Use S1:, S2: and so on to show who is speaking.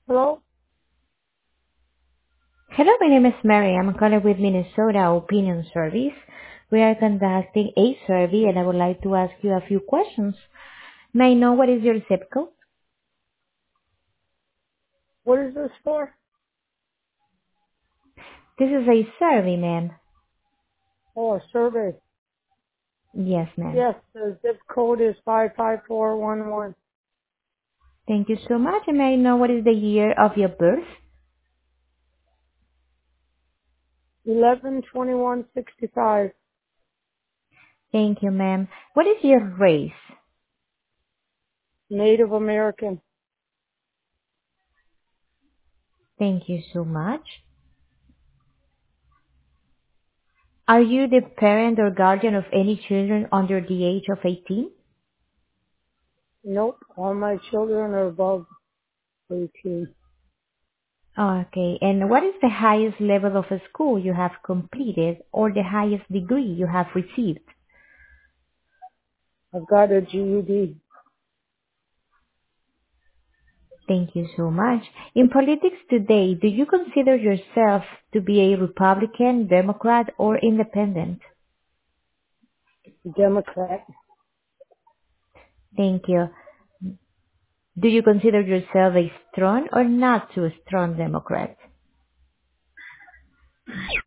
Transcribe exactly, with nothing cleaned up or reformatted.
S1: Hello?
S2: Hello, my name is Mary. I'm calling with Minnesota Opinion Service. We are conducting a survey and I would like to ask you a few questions. May I know what is your zip code?
S1: What is this for?
S2: This is a survey, ma'am.
S1: Oh, a survey.
S2: Yes, ma'am.
S1: Yes, the zip code is five five four one one.
S2: Thank you so much. And may I know what is the year of your birth?
S1: Eleven twenty one sixty five.
S2: Thank you, ma'am. What is your race?
S1: Native American.
S2: Thank you so much. Are you the parent or guardian of any children under the age of eighteen?
S1: Nope. All my children are above eighteen.
S2: Okay. And what is the highest level of a school you have completed or the highest degree you have received?
S1: I've got a G E D.
S2: Thank you so much. In politics today, do you consider yourself to be a Republican, Democrat, or independent?
S1: Democrat.
S2: Thank you. Do you consider yourself a strong or not too strong Democrat?